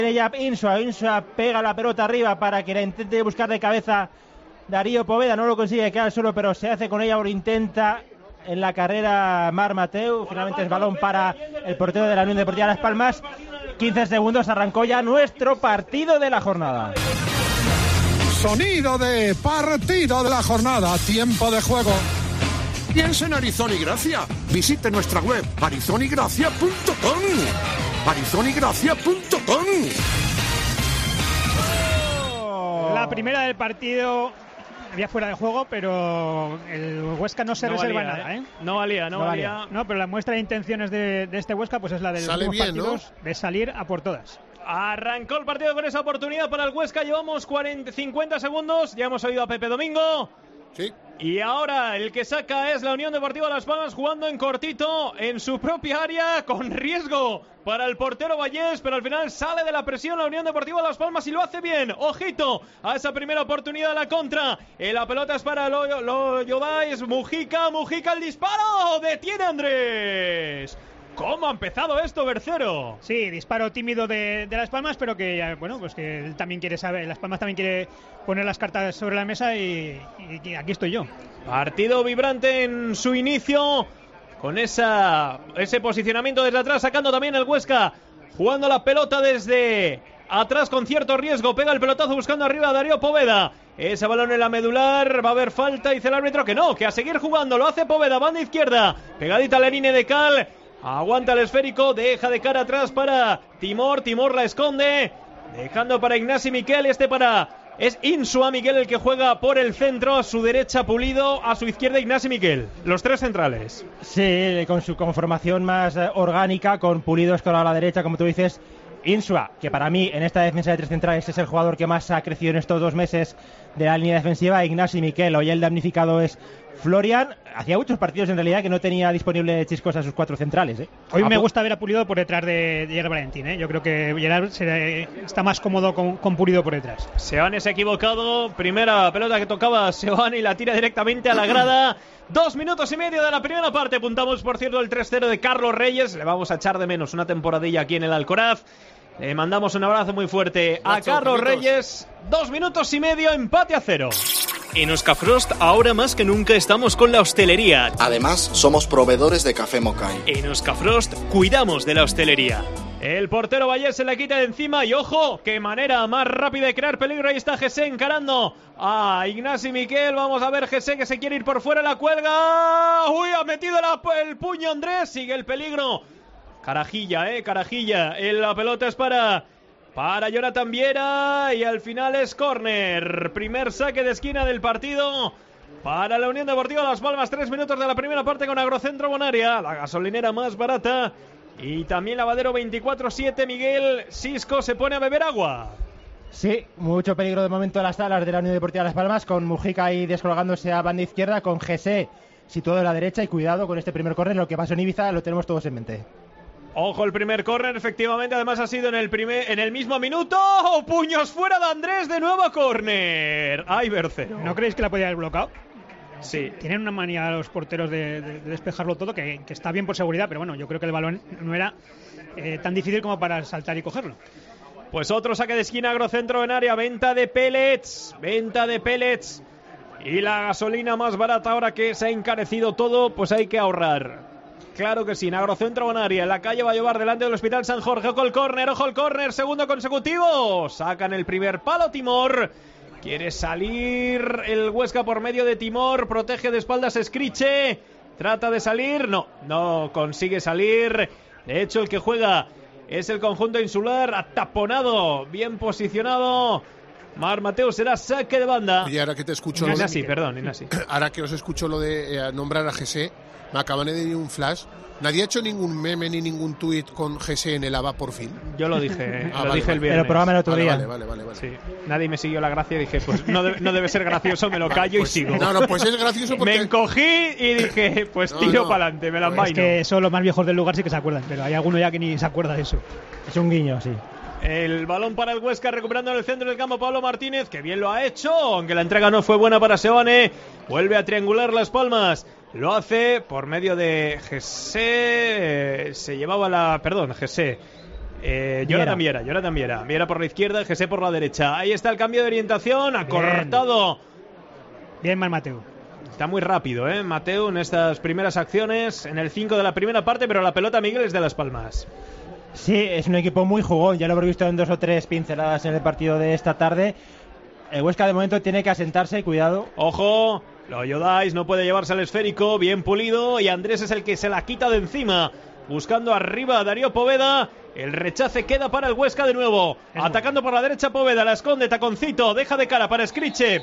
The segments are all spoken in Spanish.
Insua pega la pelota arriba para que la intente buscar de cabeza Darío Poveda, no lo consigue, queda solo, pero se hace con ella, o lo intenta en la carrera Marc Mateu. Finalmente es balón para el portero de la Unión Deportiva Las Palmas. 15 segundos, arrancó ya nuestro partido de la jornada. Sonido de partido de la jornada, tiempo de juego. Piensa en Arizona y Gracia. Visite nuestra web arizonigracia.com. arizonigracia.com. La primera del partido había fuera de juego, pero el Huesca no se reserva nada, ¿eh? No valía. No, pero la muestra de intenciones de este Huesca pues es la de los últimos partidos, ¿no? De salir a por todas. Arrancó el partido con esa oportunidad para el Huesca. Llevamos 50 segundos. Ya hemos oído a Pepe Domingo. Sí. Y ahora el que saca es la Unión Deportiva Las Palmas, jugando en cortito en su propia área, con riesgo para el portero Vallés, pero al final sale de la presión la Unión Deportiva Las Palmas y lo hace bien. Ojito a esa primera oportunidad de la contra. La pelota es para Llobais. Mujica el disparo. Detiene Andrés. ¿Cómo ha empezado esto, Bercero? Sí, disparo tímido de Las Palmas, pero que, bueno, pues que él también quiere saber, Las Palmas también quiere poner las cartas sobre la mesa y aquí estoy yo. Partido vibrante en su inicio, con ese posicionamiento desde atrás, sacando también el Huesca, jugando la pelota desde atrás con cierto riesgo, pega el pelotazo buscando arriba a Darío Poveda. Ese balón en la medular, va a haber falta, dice el árbitro que no, que a seguir jugando, lo hace Poveda, banda izquierda, pegadita a la línea de Cal. Aguanta el esférico, deja de cara atrás para Timor la esconde, dejando para Ignasi Miquel, es Insua Miguel el que juega por el centro, a su derecha Pulido, a su izquierda Ignasi Miquel, los tres centrales. Sí, con su conformación más orgánica, con Pulido escorado a la derecha, como tú dices, Insua, que para mí en esta defensa de tres centrales es el jugador que más ha crecido en estos 2 meses de la línea defensiva, Ignasi Miquel. Hoy el damnificado es Florian. Hacía muchos partidos en realidad que no tenía disponible Chiscos a sus 4 centrales, ¿eh? Hoy me gusta ver a Pulido por detrás de Gerard Valentín, ¿eh? Yo creo que Gerard está más cómodo con Pulido por detrás. Seoane se ha equivocado. Primera pelota que tocaba Seoane y la tira directamente a la grada. 2 minutos y medio de la primera parte. Apuntamos, por cierto, el 3-0 de Carlos Reyes. Le vamos a echar de menos una temporadilla aquí en el Alcoraz. Le mandamos un abrazo muy fuerte a Carlos Reyes. 2 minutos y medio, empate a 0. En Oscafrost ahora más que nunca estamos con la hostelería. Además, somos proveedores de café Mokai. En Oscafrost cuidamos de la hostelería. El portero Vallés se la quita de encima y ojo, qué manera más rápida de crear peligro. Ahí está Jesse encarando a Ignasi Miquel. Vamos a ver Jesse que se quiere ir por fuera, la cuelga. Uy, ha metido el puño Andrés, sigue el peligro. Carajilla. La pelota es para Jonathan Viera y al final es córner. Primer saque de esquina del partido para la Unión Deportiva Las Palmas. 3 minutos de la primera parte con Agrocentro Bonaria, la gasolinera más barata. Y también Lavadero 24/7. Miguel Sisco se pone a beber agua. Sí, mucho peligro de momento en las salas de la Unión Deportiva Las Palmas, con Mujica ahí descolgándose a banda izquierda, con Jesse situado a la derecha, y cuidado con este primer córner. Lo que pasó en Ibiza lo tenemos todos en mente. Ojo, el primer córner, efectivamente, además ha sido en el mismo minuto. ¡Oh! Puños fuera de Andrés, de nuevo córner. ¡Ay, Bercero! ¿No creéis que la podía haber bloqueado? Sí. Tienen una manía los porteros de despejarlo todo, que está bien por seguridad, pero bueno, yo creo que el balón no era tan difícil como para saltar y cogerlo. Pues otro saque de esquina, Agrocentro en área, venta de pellets. Y la gasolina más barata, ahora que se ha encarecido todo, pues hay que ahorrar. Claro que sí, en Agrocentro Bonaria, en la calle va a llevar delante del Hospital San Jorge. Ojo el córner, segundo consecutivo. Sacan el primer palo Timor. Quiere salir el Huesca por medio de Timor. Protege de espaldas Escriche. Trata de salir. No consigue salir. De hecho, el que juega es el conjunto insular. Ataponado, bien posicionado. Marc Mateu, será saque de banda. Y ahora que te escucho Ignasi. Ahora que os escucho lo de nombrar a Jesse, me acaban de dar un flash. Nadie ha hecho ningún meme ni ningún tuit con Jesse en el ABA por fin. Yo lo dije, dije el viernes. Pero programa el otro día. Vale. Sí. Nadie me siguió la gracia y dije, pues no debe ser gracioso, me lo callo pues, y sigo. No, pues es gracioso porque... Me encogí y dije, pues tiro para adelante, me la envaino. Es que son los más viejos del lugar, sí que se acuerdan, pero hay alguno ya que ni se acuerda de eso. Es un guiño, sí. El balón para el Huesca, recuperando en el centro del campo Pablo Martínez, que bien lo ha hecho, aunque la entrega no fue buena para Seoane. Vuelve a triangular Las Palmas. Lo hace por medio de Jesse. Jesse. Jonathan Viera. Viera por la izquierda, Jesse por la derecha. Ahí está el cambio de orientación. Ha cortado. Bien, Mateu. Está muy rápido, Mateu, en estas primeras acciones. En el 5 de la primera parte, pero la pelota, Miguel, es de Las Palmas. Sí, es un equipo muy jugón. Ya lo hemos visto en 2 o 3 pinceladas en el partido de esta tarde. El Huesca de momento tiene que asentarse, cuidado. Ojo, Loyo Dice no puede llevarse al esférico, bien pulido, y Andrés es el que se la quita de encima. Buscando arriba a Darío Poveda. El rechace queda para el Huesca de nuevo. Atacando por la derecha Poveda, la esconde, taconcito, deja de cara para Escriche.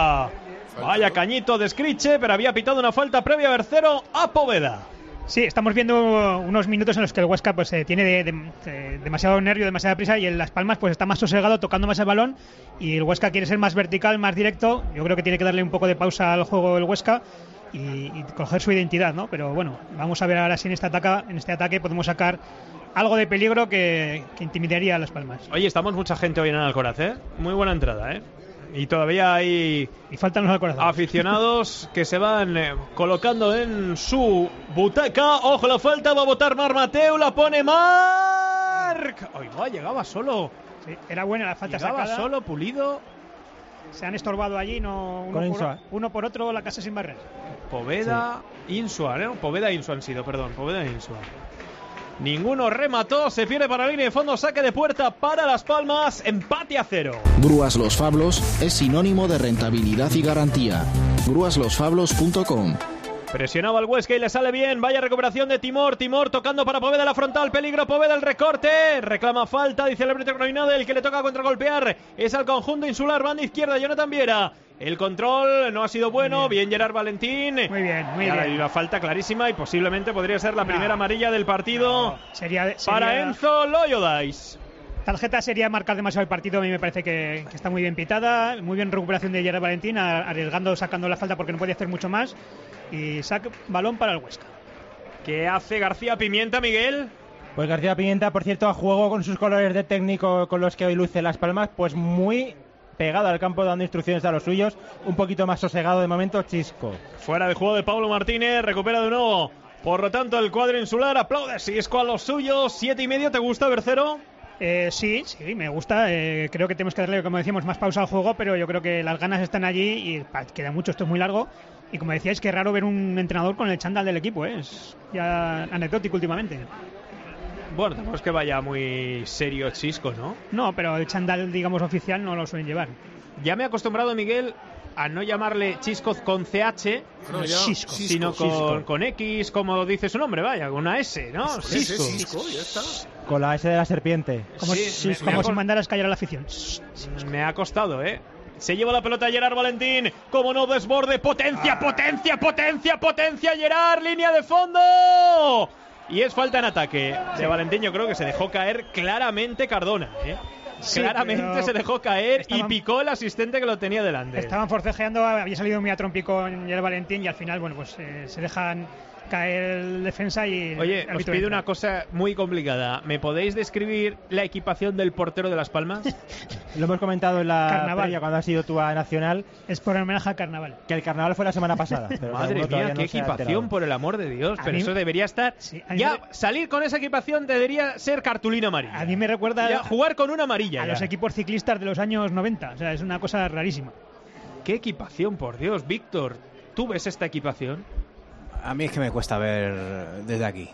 Vaya cañito de Escriche, pero había pitado una falta previa Bercero a Poveda. Sí, estamos viendo unos minutos en los que el Huesca pues tiene demasiado nervio, demasiada prisa, y en Las Palmas pues está más sosegado, tocando más el balón, y el Huesca quiere ser más vertical, más directo. Yo creo que tiene que darle un poco de pausa al juego del Huesca y coger su identidad, ¿no? Pero bueno, vamos a ver ahora si en este ataque podemos sacar algo de peligro que intimidaría a Las Palmas. Oye, estamos mucha gente hoy en Alcoraz, muy buena entrada, y todavía hay faltan los alcorazados, aficionados que se van colocando en su butaca. Ojo, la falta, va a botar Marc Mateu, la pone Marc. Oiga, llegaba solo. Sí, era buena la falta llegaba sacada. Solo, pulido. Se han estorbado allí, uno por otro, la casa sin barrer. Poveda, sí. Insua, ¿no? Poveda e Insua han sido, perdón. Poveda e Insua. Ninguno remató, se pierde para la línea de fondo, saque de puerta para Las Palmas, empate a 0. Grúas Los Fablos es sinónimo de rentabilidad y garantía. grúaslosfablos.com. Presionaba al Huesca y le sale bien. Vaya recuperación de Timor tocando para Poveda la frontal, peligro Poveda, el recorte, reclama falta, dice el árbitro Groinade, el que le toca contragolpear es al conjunto insular, banda izquierda, Jonathan Viera. El control no ha sido bueno, bien Gerard Valentín. Muy bien. Y la falta clarísima y posiblemente podría ser la primera amarilla del partido sería para Enzo Loyo Dice. Tarjeta sería marcar demasiado el partido. A mí me parece que está muy bien pitada. Muy bien recuperación de Gerard Valentín, arriesgando, sacando la falta porque no podía hacer mucho más. Y balón para el Huesca. ¿Qué hace García Pimienta, Miguel? Pues García Pimienta, por cierto, a juego con sus colores de técnico con los que hoy luce Las Palmas, pues muy pegado al campo dando instrucciones a los suyos, un poquito más sosegado de momento Chisco. Fuera de juego de Pablo Martínez, recupera de nuevo. Por lo tanto, el cuadro insular aplaude Chisco a los suyos. 7:30, ¿te gusta, Bercero? Sí, me gusta. Creo que tenemos que darle, como decíamos, más pausa al juego, pero yo creo que las ganas están allí y queda mucho, esto es muy largo. Y como decíais, que raro ver un entrenador con el chándal del equipo, es ya anecdótico últimamente. Bueno, tampoco es que vaya muy serio Chisco, ¿no? No, pero el chándal, digamos, oficial no lo suelen llevar. Ya me he acostumbrado, Miguel, a no llamarle Chisco con CH, sino con X, como dice su nombre, vaya, con una S, ¿no? Cisco, ya está. Con la S de la serpiente. Como si mandaras callar a la afición. Me ha costado, Se lleva la pelota Gerard Valentín. Como no, desborde. Potencia, potencia, Gerard. Línea de fondo. Y es falta en ataque de Valentín. Yo creo que se dejó caer claramente Cardona, Sí, claramente se dejó caer y picó el asistente que lo tenía delante. Estaban forcejeando, había salido muy a trompico en Gerard Valentín y al final, bueno, pues se dejan caer el defensa y... Oye, os pido una cosa muy complicada. ¿Me podéis describir la equipación del portero de Las Palmas? Lo hemos comentado en la previa cuando has sido tú a Nacional. Es por homenaje al Carnaval. Que el Carnaval fue la semana pasada. Pero madre mía, qué equipación, por el amor de Dios. Pero eso debería estar... Sí, salir con esa equipación debería ser cartulina amarilla. A mí me recuerda... jugar con una amarilla. A los equipos ciclistas de los años 90. O sea, es una cosa rarísima. Qué equipación, por Dios. Víctor, ¿tú ves esta equipación? A mí es que me cuesta ver desde aquí.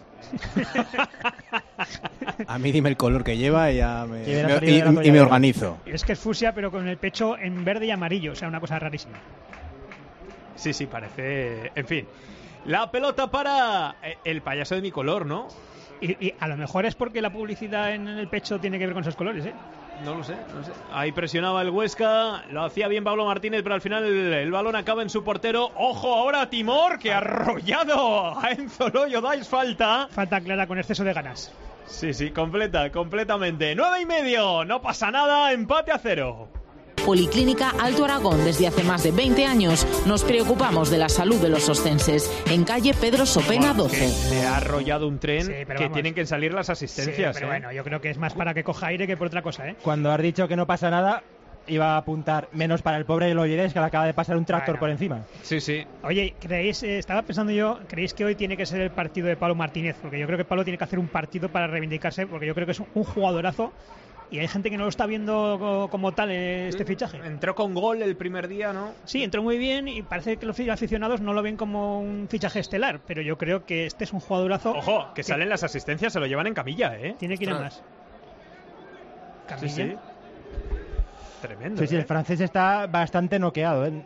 A mí dime el color que lleva y ya me organizo. Es que es fucsia, pero con el pecho en verde y amarillo. O sea, una cosa rarísima. Sí, parece... En fin. La pelota para el payaso de mi color, ¿no? Y a lo mejor es porque la publicidad en el pecho tiene que ver con esos colores, No lo sé. Ahí presionaba el Huesca, lo hacía bien Pablo Martínez, pero al final el balón acaba en su portero. ¡Ojo ahora Timor, que ha arrollado a Enzo Loyo Dice! Falta clara con exceso de ganas. Sí, completamente. 9:30, no pasa nada, empate a 0. Policlínica Alto Aragón. Desde hace más de 20 años nos preocupamos de la salud de los ostenses. En calle Pedro Sopena 12. Le ha arrollado un tren que tienen que salir las asistencias. Sí, pero bueno, yo creo que es más para que coja aire que por otra cosa, Cuando has dicho que no pasa nada, iba a apuntar menos para el pobre Loyedes, que le acaba de pasar un tractor por encima. Sí. Oye, estaba pensando yo, ¿creéis que hoy tiene que ser el partido de Pablo Martínez? Porque yo creo que Pablo tiene que hacer un partido para reivindicarse, porque yo creo que es un jugadorazo. Y hay gente que no lo está viendo como tal este fichaje. Entró con gol el primer día, ¿no? Sí, entró muy bien y parece que los aficionados no lo ven como un fichaje estelar, pero yo creo que este es un jugadorazo. Ojo, que salen las asistencias, se lo llevan en camilla, ¿eh? Tiene que ir a más. ¿Camilla? Sí. Tremendo. Sí, el francés está bastante noqueado, ¿eh?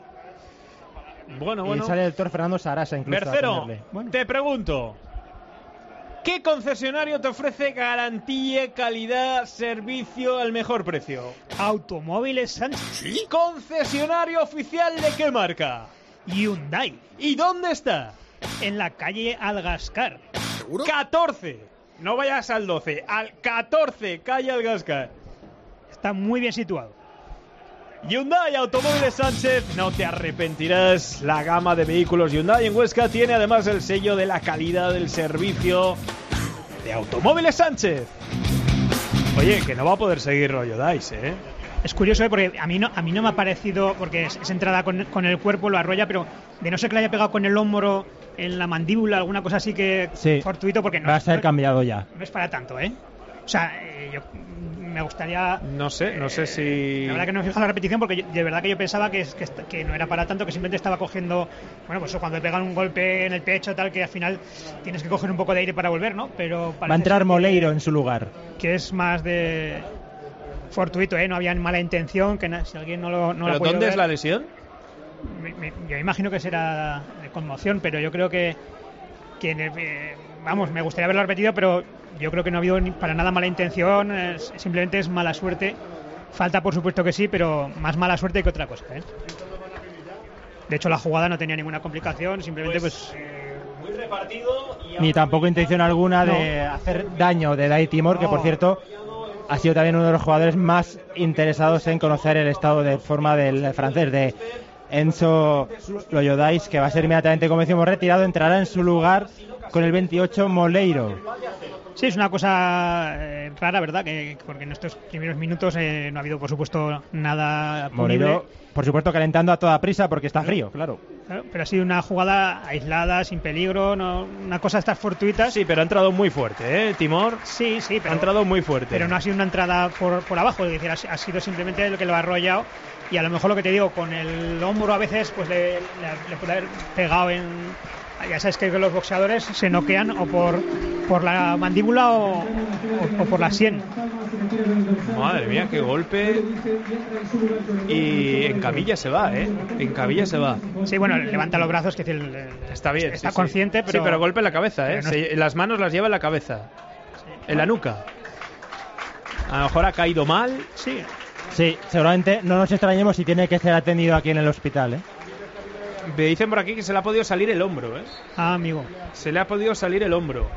Bueno. Y sale el doctor Fernando Sarasa incluso. Tercero, te pregunto, ¿qué concesionario te ofrece garantía, calidad, servicio al mejor precio? Automóviles Sánchez. ¿Sí? ¿Concesionario oficial de qué marca? Hyundai. ¿Y dónde está? En la calle Algascar. ¿Seguro? 14. No vayas al 12, al 14, calle Algascar. Está muy bien situado. Hyundai Automóviles Sánchez, no te arrepentirás. La gama de vehículos Hyundai en Huesca tiene además el sello de la calidad del servicio de Automóviles Sánchez. Oye, que no va a poder seguir rollo Dice, ¿eh? Es curioso, porque a mí no me ha parecido, porque es entrada con el cuerpo, lo arrolla, pero de no ser que le haya pegado con el hombro en la mandíbula, alguna cosa así que fortuito, porque no va a ser cambiado ya. No es para tanto, ¿eh? O sea, yo me gustaría... No sé si... La verdad que no me he fijado en la repetición, porque de verdad que yo pensaba que no era para tanto, que simplemente estaba cogiendo... Bueno, pues cuando te pegan un golpe en el pecho, tal, que al final tienes que coger un poco de aire para volver, ¿no? Pero va a entrar Moleiro en su lugar. Que es más de... fortuito, ¿eh? No había mala intención, que si alguien no lo ¿Pero dónde es la lesión? Yo imagino que será de conmoción, pero yo creo que vamos, me gustaría haberlo repetido, pero yo creo que no ha habido para nada mala intención, simplemente es mala suerte. Falta, por supuesto que sí, pero más mala suerte que otra cosa, ¿eh? De hecho, la jugada no tenía ninguna complicación, simplemente muy repartido ni tampoco intención alguna de hacer daño de Dai Timor, que por cierto ha sido también uno de los jugadores más interesados en conocer el estado de forma del francés, de Enzo Loyodáis, que va a ser inmediatamente, como decimos, retirado. Entrará en su lugar con el 28 Moleiro. Sí, es una cosa rara, ¿verdad? Porque en estos primeros minutos no ha habido, por supuesto, nada punible. Moleiro, por supuesto, calentando a toda prisa porque está frío, claro. Pero ha sido una jugada aislada, sin peligro, no, una cosa de estas fortuitas. Sí, pero ha entrado muy fuerte, ¿eh, Timor? Sí, pero... Ha entrado muy fuerte. Pero no ha sido una entrada por abajo, es decir, ha sido simplemente lo que lo ha arrollado. Y a lo mejor lo que te digo, con el hombro a veces pues le puede haber pegado en... Ya sabes que los boxeadores se noquean o por la mandíbula o por la sien. Madre mía, qué golpe. Y en camilla se va, ¿eh? En camilla se va. Sí, bueno, levanta los brazos, que está bien. Está consciente, pero... Sí, pero golpe en la cabeza, ¿eh? Las manos las lleva en la cabeza. En la nuca. A lo mejor ha caído mal. Sí, seguramente no nos extrañemos si tiene que ser atendido aquí en el hospital, ¿eh? Me dicen por aquí que se le ha podido salir el hombro, ¿eh? Ah, amigo. Se le ha podido salir el hombro.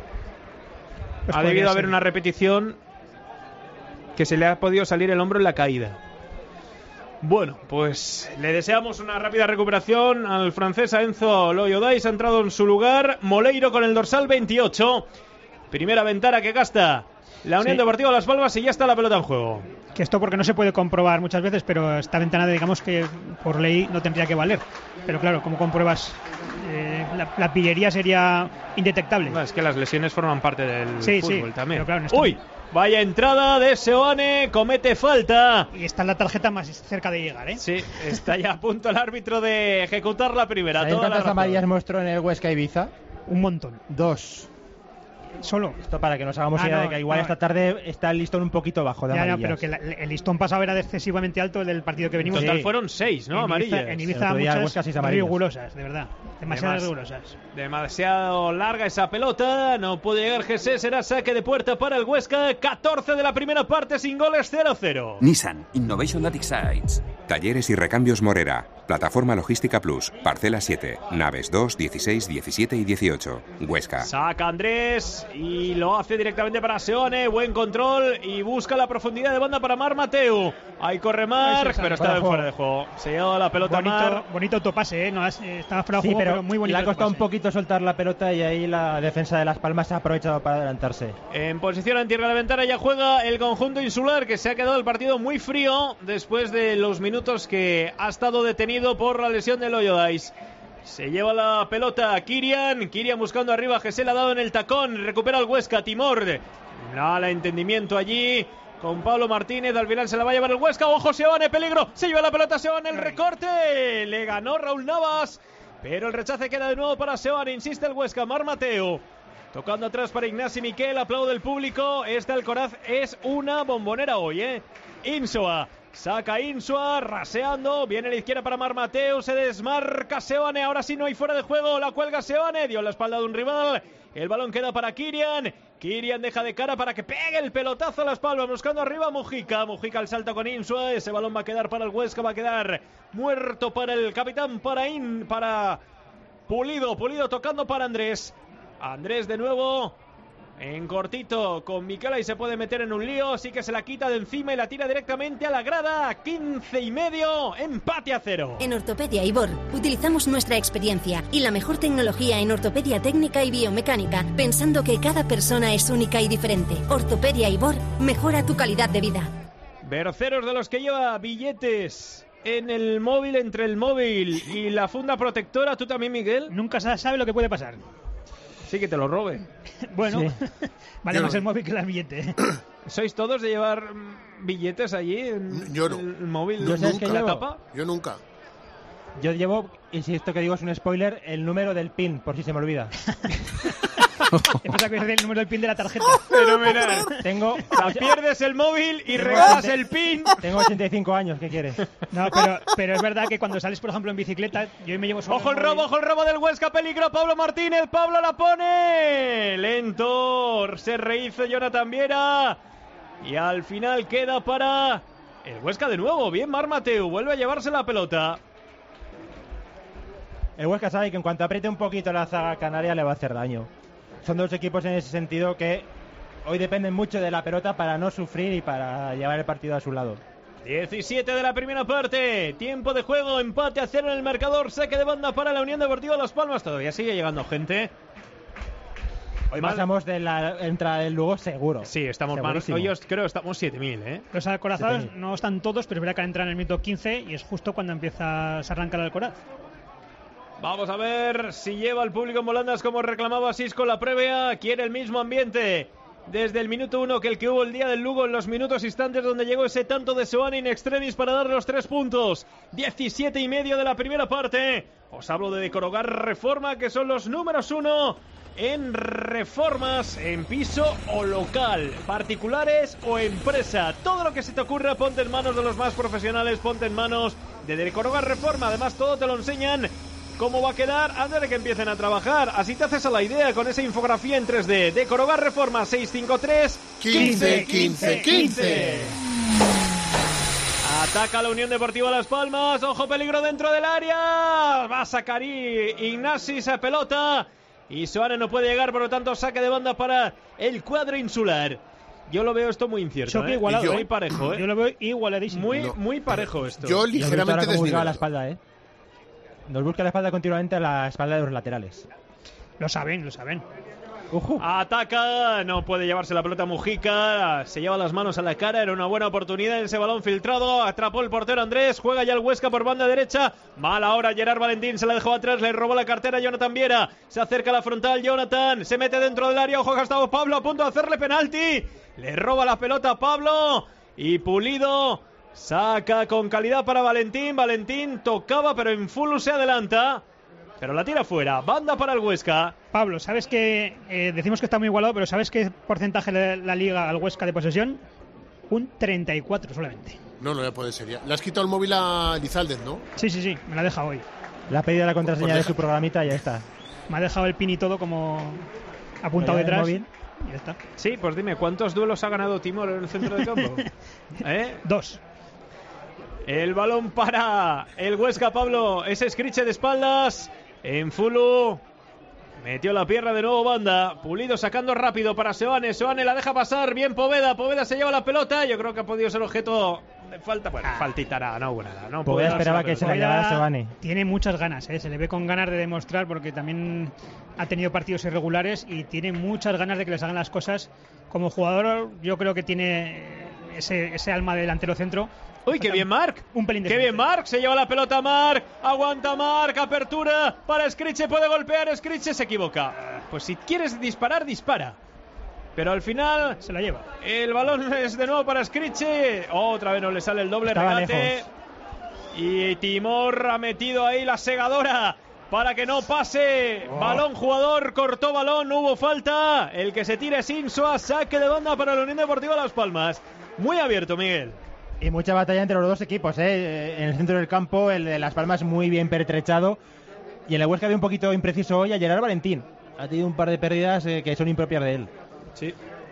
Pues ha debido haber una repetición que se le ha podido salir el hombro en la caída. Bueno, pues le deseamos una rápida recuperación al francés, a Enzo Loyodáis. Ha entrado en su lugar Moleiro con el dorsal 28. Primera ventana que gasta la Unión Deportiva Las Palmas y ya está la pelota en juego. Que esto porque no se puede comprobar muchas veces, pero esta ventana, digamos que por ley no tendría que valer. Pero claro, ¿cómo compruebas? La pillería sería indetectable. No, es que las lesiones forman parte del fútbol también. Claro, ¡Uy! Vaya entrada de Seoane, comete falta. Y está la tarjeta más cerca de llegar, ¿eh? Sí, está ya a punto el árbitro de ejecutar la primera. ¿Sabéis cuántas amarillas mostró en el Huesca Ibiza? Un montón. 2. Solo. Esto para que nos hagamos idea de que igual esta tarde está el listón un poquito bajo de amarillas. Pero que el listón pasado era excesivamente alto del partido que venimos. En total fueron 6, ¿no? Amarillas. En Ibiza muchas rigurosas, de verdad. Demasiadas rigurosas. Demasiado larga esa pelota. No puede llegar Jesé. Será saque de puerta para el Huesca. 14 de la primera parte sin goles, 0-0. Nissan Innovation that excites. Talleres y recambios Morera. Plataforma Logística Plus. Parcela 7. Naves 2, 16, 17 y 18. Huesca. Saca Andrés y lo hace directamente para Seoane. Buen control y busca la profundidad de banda para Marc Mateu. Ahí corre Marc, pero estaba fuera de juego. Se lleva la pelota Marc. Bonito autopase, no estaba fuera de sí, juego, pero muy bonito. Le ha costado un poquito soltar la pelota y ahí la defensa de Las Palmas se ha aprovechado para adelantarse. En posición antirreglamentaria ya juega el conjunto insular, que se ha quedado el partido muy frío después de los minutos que ha estado detenido por la lesión de Loyoais. Se lleva la pelota Kirian buscando arriba, Gesell la ha dado en el tacón, recupera el Huesca, Timor. Nada entendimiento allí con Pablo Martínez, al final se la va a llevar el Huesca. ¡Ojo, Seoane, peligro! Se lleva la pelota Seoane, el recorte. Le ganó Raúl Navas, pero el rechace queda de nuevo para Seoane. Insiste el Huesca, Marc Mateu. Tocando atrás para Ignasi Miquel, aplaude el público. Este Alcoraz es una bombonera hoy, Insua. Saca Insua, raseando. Viene a la izquierda para Marc Mateu. Se desmarca Seoane. Ahora sí no hay fuera de juego. La cuelga Seoane. Dio la espalda de un rival. El balón queda para Kirian. Kirian deja de cara para que pegue el pelotazo a Las Palmas. Buscando arriba Mujica. Mujica al salto con Insua. Ese balón va a quedar para el Huesca. Va a quedar muerto para el capitán. Para Pulido. Pulido tocando para Andrés. Andrés de nuevo. En cortito con Miquela y se puede meter en un lío, así que se la quita de encima y la tira directamente a la grada. 15,5, empate a 0. En Ortopedia Ibor utilizamos nuestra experiencia y la mejor tecnología en ortopedia técnica y biomecánica, pensando que cada persona es única y diferente. Ortopedia Ibor mejora tu calidad de vida. Berceros de los que lleva billetes en el móvil, entre el móvil y la funda protectora. ¿Tú también, Miguel? Nunca sabe lo que puede pasar. Sí, que te lo robe. Bueno, sí. Vale más el móvil que el billete. ¿Sois todos de llevar billetes allí en yo no. el móvil? Yo nunca. ¿La tapa? Yo nunca. Yo llevo, y si esto que digo es un spoiler, el número del PIN, por si se me olvida. He pensado que es el número del PIN de la tarjeta. Fenomenal. Pierdes el móvil y regalas el PIN. Tengo 85 años, ¿qué quieres? No, pero es verdad que cuando sales, por ejemplo, en bicicleta, yo hoy me llevo solo ojo el robo del Huesca, peligro, Pablo Martínez, Pablo la pone. Lento, se rehizo Jonathan Viera. Y al final queda para el Huesca de nuevo. Bien, Marc Mateu, vuelve a llevarse la pelota. El Huesca sabe que en cuanto apriete un poquito la zaga canaria le va a hacer daño. Son dos equipos en ese sentido que hoy dependen mucho de la pelota para no sufrir y para llevar el partido a su lado. 17 de la primera parte, tiempo de juego, empate a 0 en el marcador, saque de banda para la Unión Deportiva Las Palmas. Todavía sigue llegando gente. Hoy pasamos de la entrada del Lugo seguro. Sí, estamos malos. Hoy creo que estamos 7.000, Los Alcorazados no están todos, pero es verdad que entran en el minuto 15 y es justo cuando se arranca el Alcoraz. Vamos a ver si lleva al público en volandas como reclamaba Sisco la previa. Quiere el mismo ambiente desde el minuto 1 que el que hubo el día del Lugo, en los minutos instantes donde llegó ese tanto de Seoane in extremis para darle los 3 puntos. 17,5 de la primera parte. Os hablo de Decorogar Reforma, que son los números 1 en reformas en piso o local, particulares o empresa. Todo lo que se te ocurra, ponte en manos de los más profesionales, ponte en manos de Decorogar Reforma. Además, todo te lo enseñan cómo va a quedar antes de que empiecen a trabajar. Así te haces a la idea con esa infografía en 3D. Decorogar Reforma 653 15 15 15. Ataca la Unión Deportiva Las Palmas. Ojo, peligro dentro del área. Va a sacar Ignasi esa pelota. Y Seoane no puede llegar, por lo tanto saque de banda para el cuadro insular. Yo lo veo esto muy incierto, igualado, muy parejo, Yo lo veo igualadísimo. Muy parejo esto. Yo ligeramente desnivelado. La espalda, Nos busca la espalda continuamente a la espalda de los laterales. Lo saben. Ataca, no puede llevarse la pelota Mujica, se lleva las manos a la cara, era una buena oportunidad en ese balón filtrado, atrapó el portero Andrés, juega ya el Huesca por banda derecha, mala hora Gerard Valentín, se la dejó atrás, le robó la cartera a Jonathan Viera, se acerca a la frontal Jonathan, se mete dentro del área, ojo que ha estado Pablo a punto de hacerle penalti, le roba la pelota a Pablo y Pulido saca con calidad para Valentín tocaba pero en full se adelanta. Pero la tira fuera, banda para el Huesca. Pablo, ¿sabes que decimos que está muy igualado, pero ¿sabes qué porcentaje la liga al Huesca de posesión? Un 34 solamente. No puede ser ya. Le has quitado el móvil a Lizaldez, ¿no? Sí, me la deja hoy. Le ha pedido la contraseña de su programita y ya está. Me ha dejado el pin y todo como apuntado detrás. Y ya está. Sí, pues dime, ¿cuántos duelos ha ganado Timor en el centro de campo? 2. El balón para el Huesca, Pablo. Ese escriche de espaldas. En Fulu. Metió la pierna de nuevo Banda. Pulido sacando rápido para Seoane. Seoane la deja pasar. Bien Poveda. Poveda se lleva la pelota. Yo creo que ha podido ser objeto de falta. Bueno, faltita nada, no hubo nada. No Poveda esperaba que se la llevara Seoane. Tiene muchas ganas, se le ve con ganas de demostrar, porque también ha tenido partidos irregulares y tiene muchas ganas de que les hagan las cosas. Como jugador, yo creo que tiene ese alma de delantero centro. Uy, qué bien Marc. Un pelín de qué bien Marc. Se lleva la pelota Marc. Aguanta Marc. Apertura para Skriche. Puede golpear. Skriche se equivoca. Pues si quieres disparar, dispara. Pero al final se la lleva. El balón es de nuevo para Skriche. Otra vez no le sale el doble regate. Lejos. Y Timor ha metido ahí la segadora para que no pase. Balón jugador. Cortó balón. No hubo falta. El que se tira es Insua. Saque de banda para la Unión Deportiva Las Palmas. Muy abierto, Miguel. Y mucha batalla entre los dos equipos, En el centro del campo, el de Las Palmas muy bien pertrechado. Y en el Huesca había un poquito impreciso hoy a Gerard Valentín. Ha tenido un par de pérdidas que son impropias de él. Sí.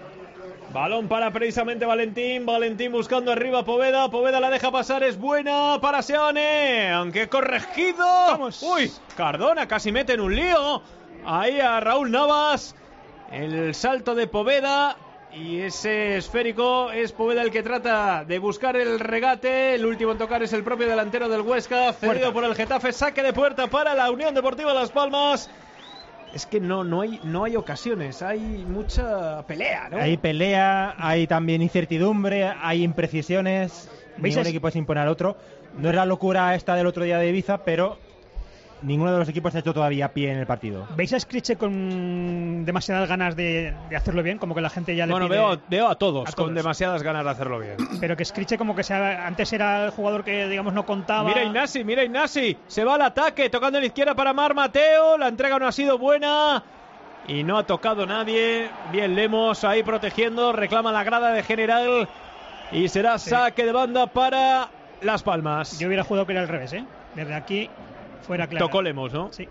Balón para precisamente Valentín. Valentín buscando arriba a Poveda. Poveda la deja pasar. Es buena para Seoane. Aunque corregido. Vamos. Uy, Cardona casi mete en un lío. Ahí a Raúl Navas. El salto de Poveda. Y ese esférico es Poveda el que trata de buscar el regate. El último en tocar es el propio delantero del Huesca, cedido por el Getafe. Saque de puerta para la Unión Deportiva Las Palmas. Es que no hay ocasiones, hay mucha pelea, ¿no? Hay pelea, hay también incertidumbre, hay imprecisiones. Ningún equipo se impone al otro. No es la locura esta del otro día de Ibiza, pero ninguno de los equipos ha hecho todavía pie en el partido. ¿Veis a Skriche con demasiadas ganas de hacerlo bien? Como que la gente ya le pide... Bueno, veo a todos con demasiadas ganas de hacerlo bien. Pero que Skriche como que antes era el jugador que, digamos, no contaba... Mira Ignasi, se va al ataque, tocando en la izquierda para Mar Mateo. La entrega no ha sido buena y no ha tocado nadie. Bien Lemos ahí protegiendo, reclama la grada de General y será saque de banda para Las Palmas. Yo hubiera jugado que era al revés, Desde aquí... fuera claro. Tocó Lemos, ¿no? Sí.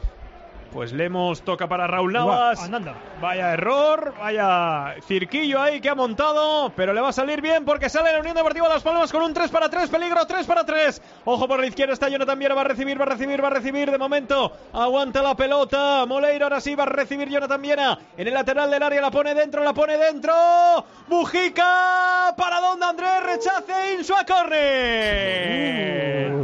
Pues Lemos toca para Raúl Navas. Andando. Vaya error, vaya cirquillo ahí que ha montado, pero le va a salir bien porque sale la Unión Deportiva Las Palmas con un 3-3, peligro 3-3. Ojo por la izquierda está Jonathan Viera, va a recibir de momento. Aguanta la pelota. Moleiro ahora sí va a recibir Jonathan Viera. En el lateral del área la pone dentro. Mujica. ¿Para dónde Andrés? Rechace Insua, córner.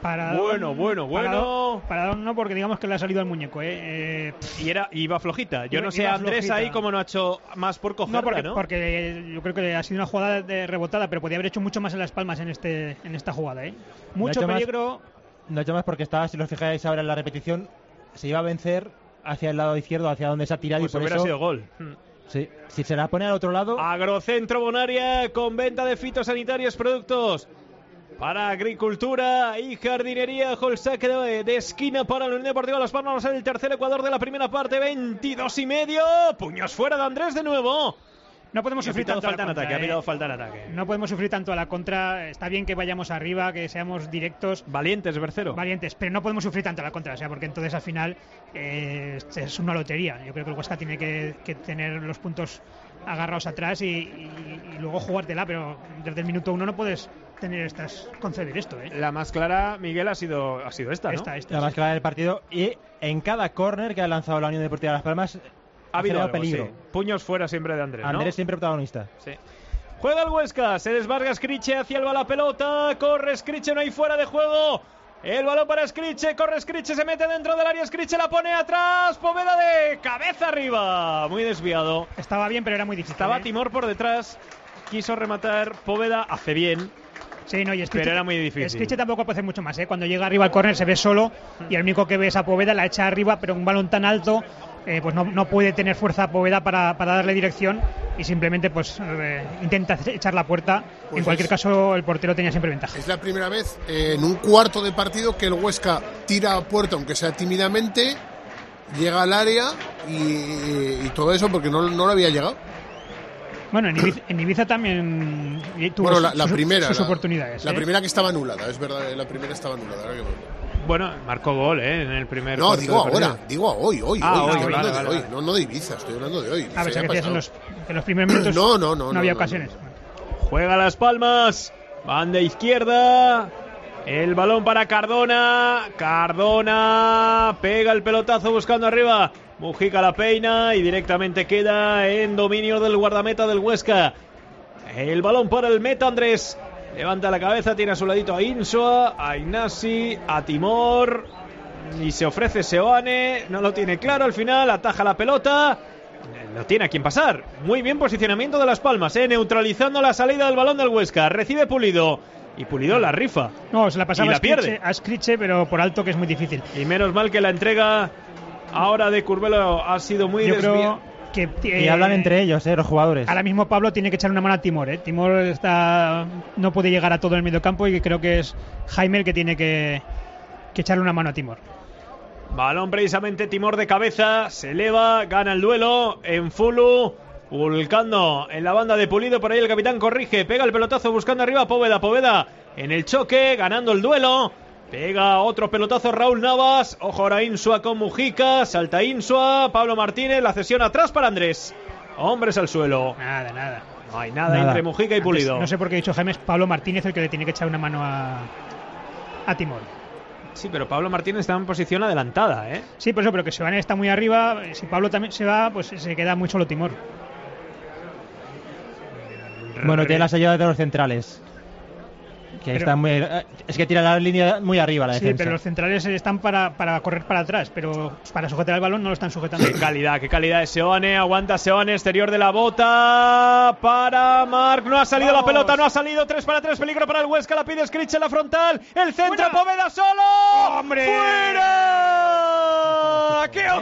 Bueno. Paradón no, porque digamos que le ha salido al muñeco, Y iba flojita. Yo no sé Andrés flojita. Ahí cómo no ha hecho más por cogerla, ¿no? Porque yo creo que ha sido una jugada de rebotada, pero podía haber hecho mucho más en Las Palmas en esta jugada, Mucho peligro. No ha hecho más porque estaba, si os fijáis ahora en la repetición, se iba a vencer hacia el lado izquierdo, hacia donde se ha tirado, pues y por hubiera eso sido gol. Sí, si se la pone al otro lado. Agrocentro Bonaria con venta de fitosanitarios, productos para agricultura y jardinería. Saque de esquina para la Unión Deportiva Las Palmas. El tercer Ecuador de la primera parte, 22:30. Puños fuera de Andrés de nuevo. No podemos sufrir tanto falta en ataque. Ha habido falta en ataque. No podemos sufrir tanto a la contra. Está bien que vayamos arriba, que seamos directos. Valientes, Bercero. Valientes, pero no podemos sufrir tanto a la contra. O sea, porque entonces al final es una lotería. Yo creo que el Huesca tiene que tener los puntos agarrados atrás y luego jugártela, pero desde el minuto 1 no puedes conceder esto, La más clara, Miguel, ha sido esta, ¿no? La más clara del partido, y en cada córner que ha lanzado la Unión Deportiva Las Palmas ha habido algo, peligro. Sí. Puños fuera siempre de Andrés, Andrés siempre protagonista. Sí. Juega el Huesca, se desbarga Skriche, hacia el la pelota, corre Skriche, no hay fuera de juego. El balón para Skriche, corre Skriche, se mete dentro del área, Skriche la pone atrás, Poveda de cabeza arriba, muy desviado. Estaba bien, pero era muy difícil. Estaba Timor por detrás, quiso rematar, Poveda hace bien. Sí, no, y Skriche, pero era muy difícil. Skriche tampoco puede hacer mucho más, Cuando llega arriba al córner se ve solo y el único que ve es a Poveda, la echa arriba, pero un balón tan alto pues no puede tener fuerza a Poveda para darle dirección y simplemente intenta echar la puerta. Pues en cualquier caso el portero tenía siempre ventaja. Es la primera vez en un cuarto de partido que el Huesca tira a puerta, aunque sea tímidamente, llega al área y todo eso porque no lo había llegado. Bueno, en Ibiza también tuvo sus oportunidades. La primera que estaba anulada, es verdad, la primera estaba anulada. Ahora que bueno, marcó gol, en el primer. No, digo ahora, digo hoy. Estoy hablando de hoy, no de Ibiza, estoy hablando de hoy. A ver, que en los primeros minutos no había ocasiones. Juega Las Palmas, banda izquierda, el balón para Cardona, pega el pelotazo buscando arriba Mujica la peina y directamente queda en dominio del guardameta del Huesca. El balón para el meta, Andrés. Levanta la cabeza, tiene a su ladito a Insua, a Ignasi, a Timor. Y se ofrece Seoane. No lo tiene claro al final, ataja la pelota. No tiene a quién pasar. Muy bien posicionamiento de Las Palmas, neutralizando la salida del balón del Huesca. Recibe Pulido. Y Pulido la rifa. No, se la pasaba pierde a Scriche, pero por alto, que es muy difícil. Y menos mal que la entrega ahora de Curvelo ha sido muy desviada. Y hablan entre ellos, los jugadores. Ahora mismo Pablo tiene que echar una mano a Timor. Timor no puede llegar a todo el mediocampo y creo que es Jaime el que tiene que echarle una mano a Timor. Balón precisamente Timor de cabeza, se eleva, gana el duelo en Fulu, volcando en la banda de Pulido, por ahí el capitán corrige, pega el pelotazo buscando arriba a Poveda en el choque, ganando el duelo, pega otro pelotazo Raúl Navas, ojo ahora Insua con Mujica, salta Insua, Pablo Martínez, la cesión atrás para Andrés, hombres al suelo. Nada. No hay nada entre Mujica y Pulido. No sé por qué he dicho Jaime, es Pablo Martínez el que le tiene que echar una mano a Timor. Sí, pero Pablo Martínez está en posición adelantada, ¿eh? Sí, por eso, pero que Seoane está muy arriba. Si Pablo también se va, pues se queda muy solo Timor. Bueno, tiene las ayudas de los centrales. Que están muy, es que tira la línea muy arriba la defensa. Sí, pero los centrales están para correr para atrás, pero para sujetar el balón no lo están sujetando. Qué calidad de Seoane. Aguanta Seoane, exterior de la bota para Marc. No ha salido la pelota, no ha salido. 3 para 3, peligro para el Huesca. La pide Scriche en la frontal. El centro, ¡fuera! Poveda solo. ¡Hombre! ¡Fuera! ¡Qué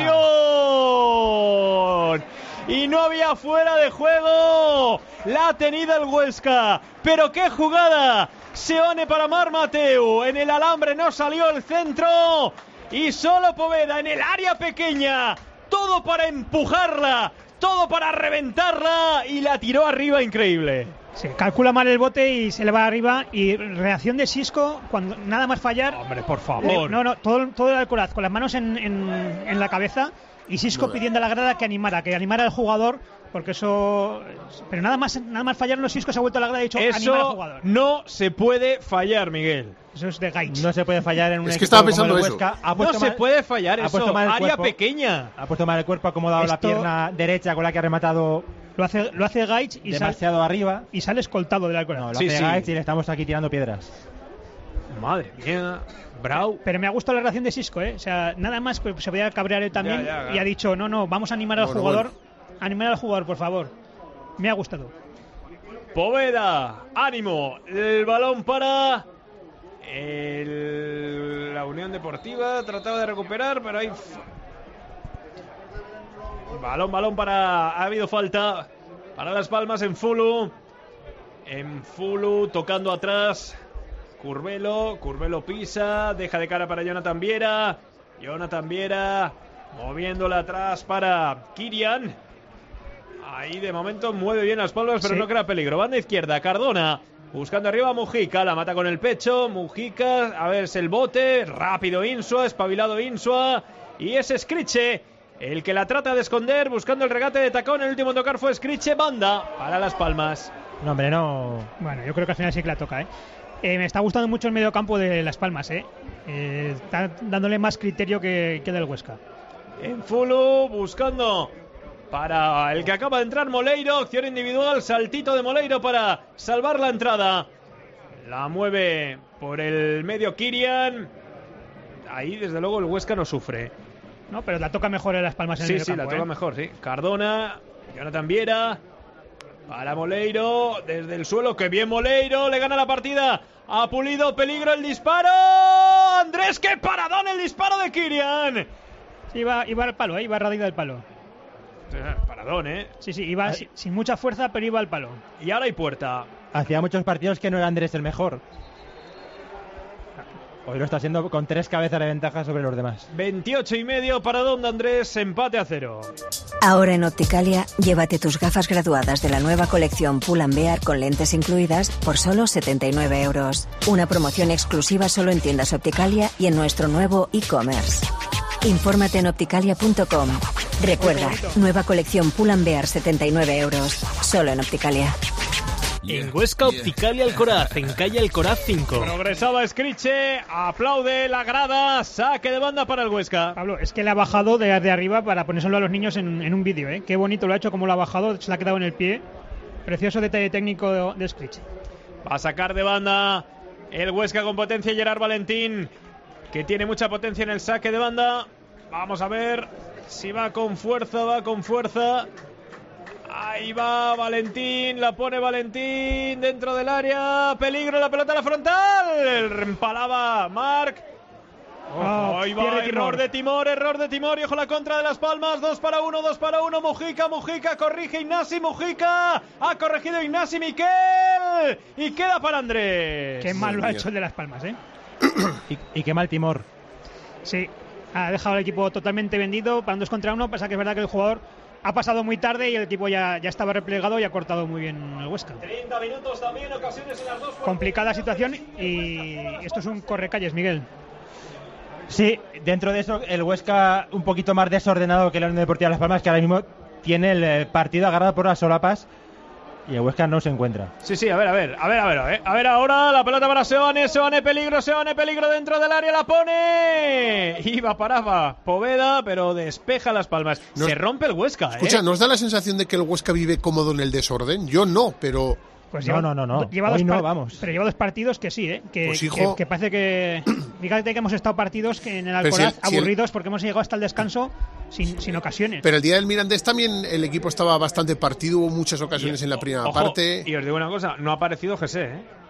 ocasión! Y no había fuera de juego. La ha tenido el Huesca. Pero qué jugada. Seoane para Marc Mateu. En el alambre no salió el centro. Y solo Poveda en el área pequeña. Todo para empujarla. Todo para reventarla. Y la tiró arriba, increíble. Se calcula mal el bote y se le va arriba. Y reacción de Xisco, cuando nada más fallar. Hombre, por favor. Todo el Alcoraz con las manos en la cabeza. Y Xisco pidiendo a la grada que animara al jugador, porque eso... Pero nada más fallar, Xisco se ha vuelto a la grada y ha dicho animar al jugador. No se puede fallar, Miguel. Eso es de Gaich. No se puede fallar en un equipo estaba pensando como el eso. Huesca. No se puede fallar eso, área pequeña. Ha puesto mal el cuerpo, ha acomodado la pierna derecha con la que ha rematado. Lo hace Gaich y demasiado arriba. Y sale escoltado del Alcoraz. No, lo hace Gaich y le estamos aquí tirando piedras. Madre mía. Bravo. Pero me ha gustado la reacción de Xisco, O sea, nada más pues, se podía cabrear él también y ha dicho, no, vamos a animar al jugador. Animar al jugador, por favor. Me ha gustado. Poveda, ánimo. El balón para la Unión Deportiva. Trataba de recuperar, pero hay... Balón para... Ha habido falta para Las Palmas en Fulu. Tocando atrás. Curvelo pisa, deja de cara para Jonathan Viera, moviéndola atrás para Kirian. Ahí de momento mueve bien Las Palmas, pero no crea peligro. Banda izquierda, Cardona, buscando arriba a Mujica, la mata con el pecho, Mujica, a ver es el bote, rápido Insua, espabilado Insua, y es Scriche el que la trata de esconder, buscando el regate de tacón. El último en tocar fue Scriche, banda para Las Palmas. No, hombre, no. Bueno, yo creo que al final sí que la toca, me está gustando mucho el mediocampo de Las Palmas, está dándole más criterio que del Huesca. En Fulu, buscando para el que acaba de entrar Moleiro, opción individual, saltito de Moleiro para salvar la entrada. La mueve por el medio Kirian. Ahí desde luego el Huesca no sufre. No, pero la toca mejor en Las Palmas en el mediocampo. Sí, la toca mejor, sí. Cardona, Jonathan Viera. Para Moleiro, desde el suelo, que bien Moleiro, le gana la partida a Pulido, peligro el disparo, Andrés, qué paradón el disparo de Kirian. Sí, iba al palo, iba a raíz del palo. Paradón, Sí, iba sin mucha fuerza, pero iba al palo. Y ahora hay puerta. Hacía muchos partidos que no era Andrés el mejor. Hoy lo está haciendo con 3 cabezas de ventaja sobre los demás. 28,5 para Don Andrés, empate a 0. Ahora en Opticalia, llévate tus gafas graduadas de la nueva colección Pull & Bear con lentes incluidas por solo 79 €. Una promoción exclusiva solo en tiendas Opticalia y en nuestro nuevo e-commerce. Infórmate en opticalia.com. Recuerda, nueva colección Pull & Bear, 79 €, solo en Opticalia. en Huesca Opticalia Alcoraz, en calle Alcoraz 5. Progresaba Scriche, aplaude la grada, saque de banda para el Huesca. Pablo, es que le ha bajado de arriba para ponérselo a los niños en un vídeo, ¿eh? Qué bonito lo ha hecho, cómo lo ha bajado, se le ha quedado en el pie. Precioso detalle técnico de Scriche. Va a sacar de banda el Huesca con potencia, Gerard Valentín, que tiene mucha potencia en el saque de banda. Vamos a ver si va con fuerza. Ahí va Valentín, la pone Valentín dentro del área. Peligro, la pelota a la frontal. Empalaba Marc. Ahí va, error de Timor. Y ojo la contra de Las Palmas. 2 para 1. Mujica, corrige Ignasi Mujica. Ha corregido Ignasi Miquel. Y queda para Andrés. Qué mal lo ha hecho el de Las Palmas, ¿eh? y qué mal Timor. Sí, ha dejado el equipo totalmente vendido para un 2 contra 1. Pasa que es verdad que el jugador ha pasado muy tarde y el equipo ya estaba replegado y ha cortado muy bien el Huesca. 30 minutos también, ocasiones en las dos. Complicada situación y esto es un correcalles, Miguel. Sí, dentro de eso el Huesca un poquito más desordenado que la Unión Deportiva Las Palmas, que ahora mismo tiene el partido agarrado por las solapas y el Huesca no se encuentra. Sí, a ver ahora la pelota para Seoane, peligro dentro del área, la pone. Iba, paraba Poveda, pero despeja Las Palmas. Se rompe el Huesca, Escucha, ¿nos da la sensación de que el Huesca vive cómodo en el desorden? Yo no, pero... Pues no. Vamos. Pero lleva 2 partidos que sí, que parece que... Fíjate que hemos estado partidos que en el Alcoraz aburridos porque hemos llegado hasta el descanso sin ocasiones. Pero el día del Mirandés también el equipo estaba bastante partido, hubo muchas ocasiones en la primera parte. Y os digo una cosa, no ha aparecido José,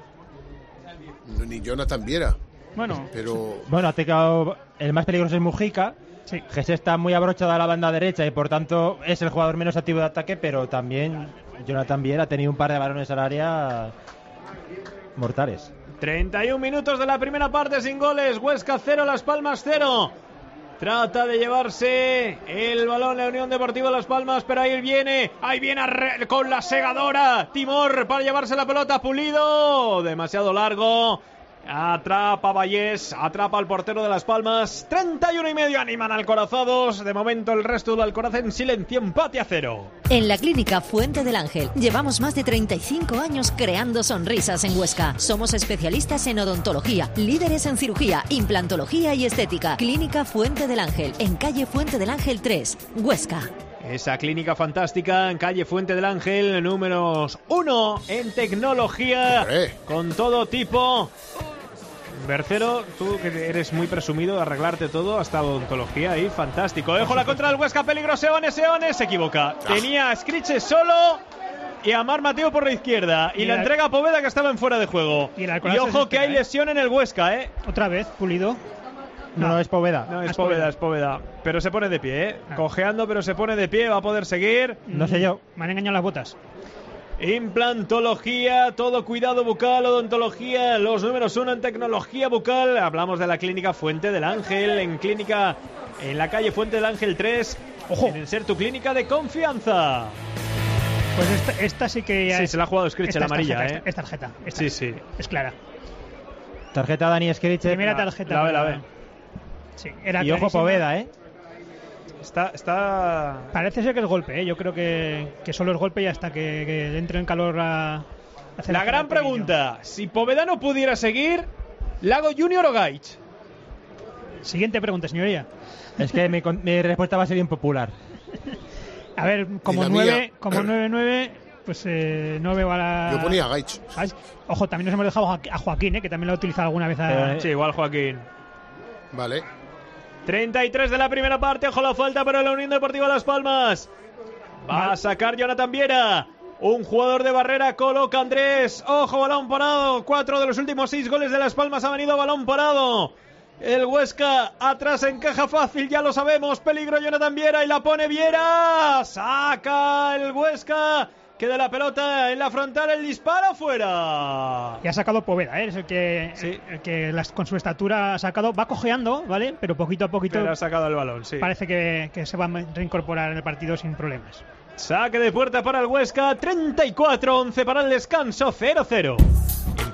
Ni Jonathan Viera. Bueno, ha tocado el más peligroso es Mujica. Sí. Jesse está muy abrochado a la banda derecha y por tanto es el jugador menos activo de ataque, pero también Jonathan Viera ha tenido un par de balones al área mortales. 31 minutos de la primera parte sin goles. Huesca 0, Las Palmas 0. Trata de llevarse el balón la Unión Deportiva Las Palmas, pero ahí viene con la segadora Timor para llevarse la pelota. Pulido, demasiado largo. Atrapa Vallés, atrapa al portero de Las Palmas. 31,5 animan alcorazados. De momento el resto del Alcoraz en silencio, empate a 0. En la Clínica Fuente del Ángel llevamos más de 35 años creando sonrisas en Huesca. Somos especialistas en odontología, líderes en cirugía, implantología y estética. Clínica Fuente del Ángel, en calle Fuente del Ángel 3, Huesca. Esa clínica fantástica en calle Fuente del Ángel, números 1 en tecnología, con todo tipo. Bercero, tú que eres muy presumido de arreglarte todo, hasta odontología ahí, fantástico. Ojo la contra del Huesca, peligro, Seoane, se equivoca. Tenía a Scriche solo y a Mar Mateo por la izquierda. Y la entrega a Poveda, que estaba en fuera de juego. Y ojo que hay lesión en el Huesca, Otra vez, Pulido. No, es Poveda. No, es Poveda. Pero se pone de pie, cojeando, pero se pone de pie, va a poder seguir. No sé yo. Me han engañado las botas. Implantología, todo cuidado bucal, odontología, los números 1 en tecnología bucal. Hablamos de la clínica Fuente del Ángel, en la calle Fuente del Ángel 3. Ojo, en ser tu clínica de confianza. Pues esta sí que ya se la ha jugado Scriche, la amarilla, Es tarjeta. Sí. Es clara. Tarjeta Dani Scriche. Primera tarjeta. La ve. Sí, y ojo Poveda, Está... Parece ser que es golpe, Yo creo que solo es golpe y hasta que entre en calor a la gran pregunta, si Poveda no pudiera seguir, ¿Lago Junior o Gaich? Siguiente pregunta, señoría. Es que mi respuesta va a ser impopular. A ver, como 9-9, pues no veo a la... Yo ponía a Gaich. Ojo, también nos hemos dejado a Joaquín, que también lo ha utilizado alguna vez. Sí, igual Joaquín. Vale. 33 de la primera parte, ojo la falta para la Unión Deportiva Las Palmas. Va a sacar Jonathan Viera. Un jugador de barrera, coloca Andrés. Ojo, balón parado. 4 de los últimos 6 goles de Las Palmas ha venido balón parado. El Huesca atrás encaja fácil, ya lo sabemos. Peligro Jonathan Viera y la pone Viera. Saca el Huesca. Queda la pelota en la frontal, el disparo fuera. Y ha sacado Poveda, es el que con su estatura ha sacado. Va cojeando, ¿vale? Pero poquito a poquito. Pero ha sacado el balón, sí. Parece que se va a reincorporar en el partido sin problemas. Saque de puerta para el Huesca. 34-11 para el descanso. 0-0.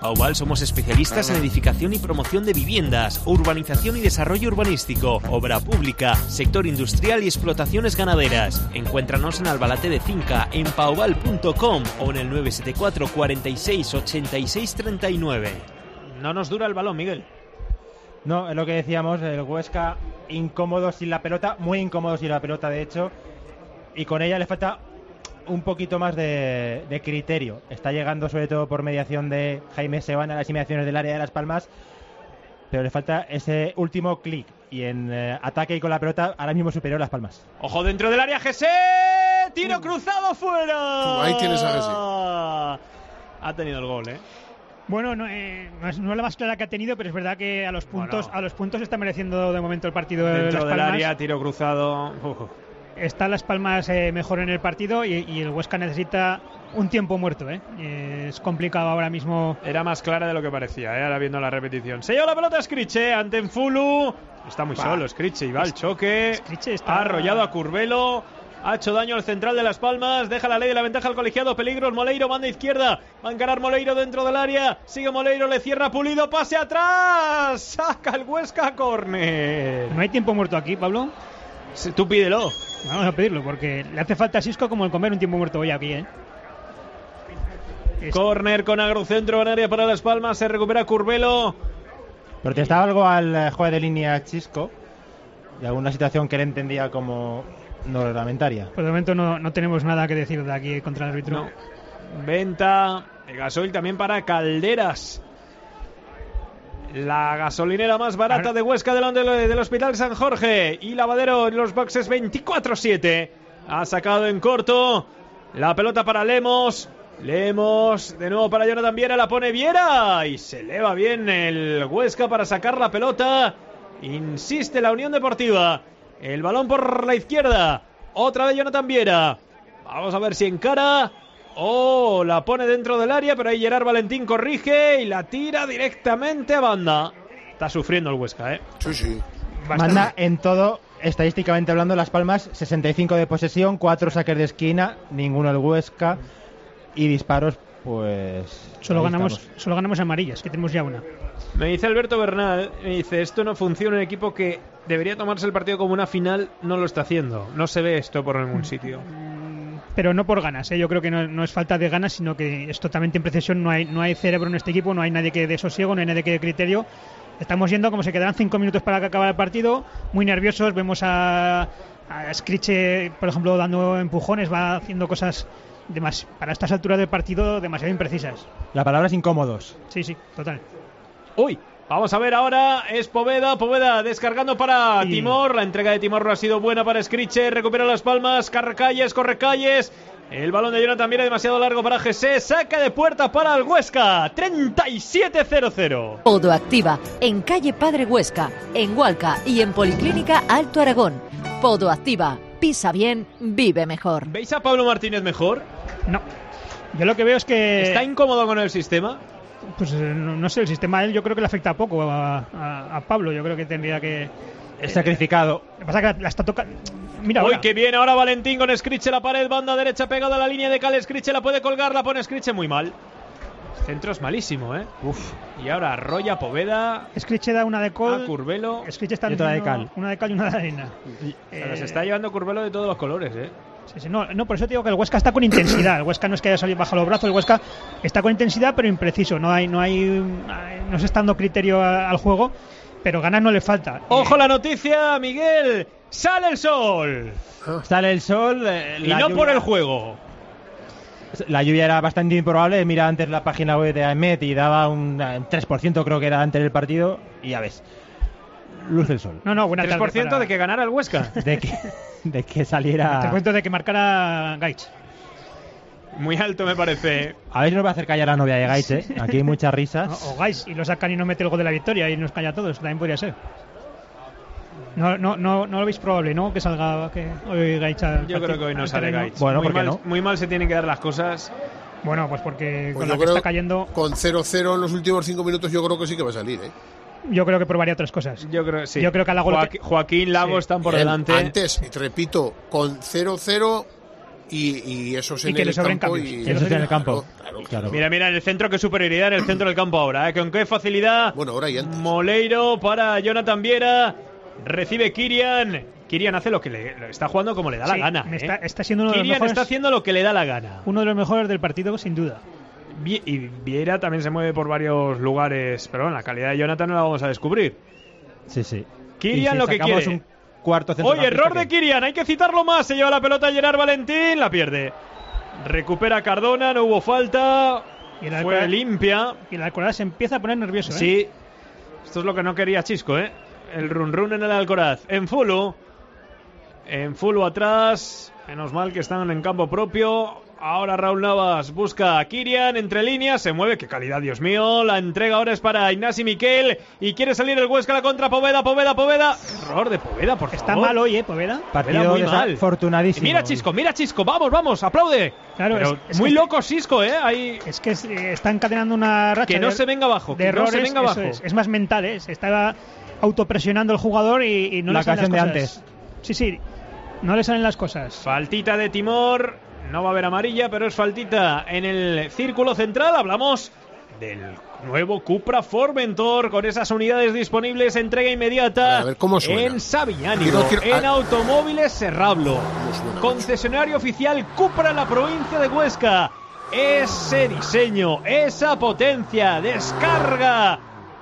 Pauval somos especialistas en edificación y promoción de viviendas, urbanización y desarrollo urbanístico, obra pública, sector industrial y explotaciones ganaderas. Encuéntranos en Albalate de Cinca, en pauval.com o en el 974 46 86 39. No nos dura el balón, Miguel. No, es lo que decíamos, el Huesca incómodo sin la pelota, muy incómodo sin la pelota de hecho, y con ella le falta un poquito más de criterio. Está llegando sobre todo por mediación de Jaime Sebana a las inmediaciones del área de Las Palmas, pero le falta ese último clic, y en ataque y con la pelota ahora mismo superior a Las Palmas. Ojo dentro del área, Jesse, tiro cruzado fuera. Ahí tienes a Jesse. Ha tenido el gol, Bueno, no es la más clara que ha tenido, pero es verdad que a los puntos está mereciendo de momento el partido de Las Palmas. Dentro del área, tiro cruzado. Está Las Palmas mejor en el partido y el Huesca necesita un tiempo muerto. Es complicado ahora mismo. Era más clara de lo que parecía, ahora viendo la repetición. Se lleva la pelota Scriche ante Enfulu. Está muy solo Scriche y va al choque. Ha arrollado a Curbelo. Ha hecho daño al central de Las Palmas. Deja la ley de la ventaja al colegiado. Peligros. Moleiro, banda izquierda. Va a encarar Moleiro dentro del área. Sigue Moleiro, le cierra Pulido. Pase atrás. Saca el Huesca, córner. ¿No hay tiempo muerto aquí, Pablo? Tú pídelo. Vamos a pedirlo, porque le hace falta a Xisco como el comer un tiempo muerto hoy aquí, Córner con agrocentro en área para Las Palmas. Se recupera Curbelo. Protestaba algo al juez de línea Xisco y alguna situación que él entendía como no reglamentaria. Por el momento no tenemos nada que decir de aquí contra el árbitro. No. Venta de gasoil también para Calderas. La gasolinera más barata de Huesca delante del Hospital San Jorge. Y Lavadero en los boxes 24/7. Ha sacado en corto la pelota para Lemos. Lemos de nuevo para Jonathan Viera. La pone Viera y se eleva bien el Huesca para sacar la pelota. Insiste la Unión Deportiva. El balón por la izquierda. Otra vez Jonathan Viera. Vamos a ver si encara. La pone dentro del área, pero ahí Gerard Valentín corrige y la tira directamente a banda. Está sufriendo el Huesca, Sí. Manda en todo, estadísticamente hablando, Las Palmas, 65 de posesión, 4 saques de esquina, ninguno el Huesca, y disparos, pues... Solo ganamos amarillas, que tenemos ya una. Me dice Alberto Bernal, esto no funciona, un equipo que debería tomarse el partido como una final, no lo está haciendo. No se ve esto por ningún sitio. Pero no por ganas, yo creo que no es falta de ganas, sino que es totalmente imprecisión. No hay cerebro en este equipo, no hay nadie que dé sosiego, no hay nadie que dé criterio. Estamos yendo como se quedarán 5 minutos para que acabe el partido, muy nerviosos. Vemos a Scriche, por ejemplo, dando empujones, va haciendo cosas para estas alturas del partido demasiado imprecisas. La palabra es incómodos. Sí, total. Uy, vamos a ver ahora, es Poveda descargando para Timor. La entrega de Timor no ha sido buena para Scriche, recupera Las Palmas, corre calles. El balón de Jonathan Viera demasiado largo para Jesse, saca de puerta para el Huesca, 37-0-0. Podo Activa, en calle Padre Huesca, en Hualca y en Policlínica Alto Aragón. Podo Activa, pisa bien, vive mejor. ¿Veis a Pablo Martínez mejor? No, yo lo que veo es que... ¿Está incómodo con el sistema? Pues no sé, el sistema a él yo creo que le afecta poco a Pablo. Yo creo que tendría que... Es sacrificado. Lo que pasa es que la está tocando... Mira, uy, qué bien ahora Valentín con Scriche, la pared, banda derecha pegada a la línea de Cal. Scriche la puede colgar, la pone Scriche muy mal. Centro es malísimo, Y ahora arrolla Poveda. Scriche da una de Col. A Curbelo. Scriche está otra de Cal. Una de Cal y una de arena. Se está llevando Curbelo de todos los colores, Sí, no, por eso te digo que el Huesca está con intensidad. El Huesca no es que haya salido bajo los brazos, el Huesca está con intensidad pero impreciso. No se está dando criterio al juego, pero ganas no le falta. ¡Ojo la noticia, Miguel! ¡Sale el sol! Sale el sol. Y no lluvia, por el juego. La lluvia era bastante improbable. Mira antes la página web de AEMET y daba un 3%, creo que era antes del partido. Y ya ves, luce el sol. No, buena 3% de que ganara el Huesca. De que saliera... Te cuento de que marcara Gaich. Muy alto me parece. A ver si nos va a hacer callar a la novia de Gaich, Aquí hay muchas risas. O Gaich, y lo sacan y no mete el gol de la victoria y nos calla a todos. También podría ser. No lo veis probable, ¿no? Que salga hoy Gaich. Yo creo que hoy no sale Gaich. Bueno, ¿por qué no? Muy mal se tienen que dar las cosas. Bueno, pues porque con la que está cayendo... Con 0-0 en los últimos 5 minutos yo creo que sí que va a salir, Yo creo que probaría otras cosas. Yo creo sí. Yo creo que a la Joaquín Lago están por delante. Antes, repito, con 0-0 y esos Y en que el le sobren campo. cambios. Eso es en el campo. Claro. Mira, en el centro, qué superioridad en el centro del campo ahora, ¿eh? Con qué facilidad. Bueno, ahora y antes. Moleiro para Jonathan Viera. Recibe Kirian. Kirian hace lo que le está jugando como le da la gana. Está siendo uno de los Kirian mejores, está haciendo lo que le da la gana. uno de los mejores del partido, sin duda. Y Viera también se mueve por varios lugares, pero bueno, la calidad de Jonathan no la vamos a descubrir. Sí. Kirian Y si lo que sacamos quiere. Un cuarto centrocampista. Oye, error de Kirian, hay que citarlo más. Se lleva la pelota Gerard Valentín, la pierde. Recupera Cardona, no hubo falta. Y Fue limpia. Y el Alcoraz se empieza a poner nervioso, ¿eh? Sí. Esto es lo que no quería Chisco, ¿eh? El run en el Alcoraz. En Fulu atrás. Menos mal que están en campo propio. Ahora Raúl Navas busca a Kirian entre líneas. Se mueve. ¡Qué calidad, Dios mío! La entrega ahora es para Ignasi Miquel. Y quiere salir el Huesca a la contra. Poveda. Error de Poveda, por favor. Está mal hoy, Poveda. Partido muy mal. Desafortunadísimo. Mira Chisco. Vamos. Aplaude. Claro, pero es muy que loco Chisco, ¿eh? Ahí... Es que está encadenando una racha Que no de, se venga abajo. de Que errores. no se venga abajo. Es más mental, ¿eh? Se está autopresionando el jugador y no La le salen las canción cosas. de Sí. No le salen las cosas. Faltita de Timor. No va a haber amarilla, pero es faltita en el círculo central. Hablamos del nuevo Cupra Formentor con esas unidades disponibles. Entrega inmediata A ver cómo suena. en Sabiñánigo, en Automóviles Serrablo. Concesionario oficial Cupra en la provincia de Huesca. Ese diseño, esa potencia, descarga